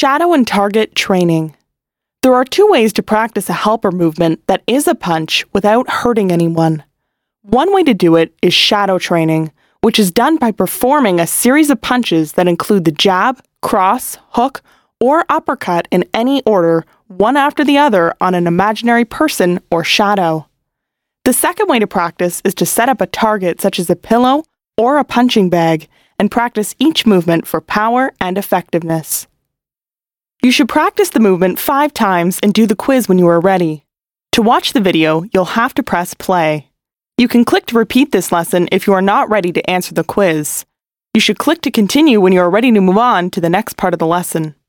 Shadow and target training. There are two ways to practice a helper movement that is a punch without hurting anyone. One way to do it is shadow training, which is done by performing a series of punches that include the jab, cross, hook, or uppercut in any order, one after the other on an imaginary person or shadow. The second way to practice is to set up a target such as a pillow or a punching bag and practice each movement for power and effectiveness. You should practice the movement 5 times and do the quiz when you are ready. To watch the video, you'll have to press play. You can click to repeat this lesson if you are not ready to answer the quiz. You should click to continue when you are ready to move on to the next part of the lesson.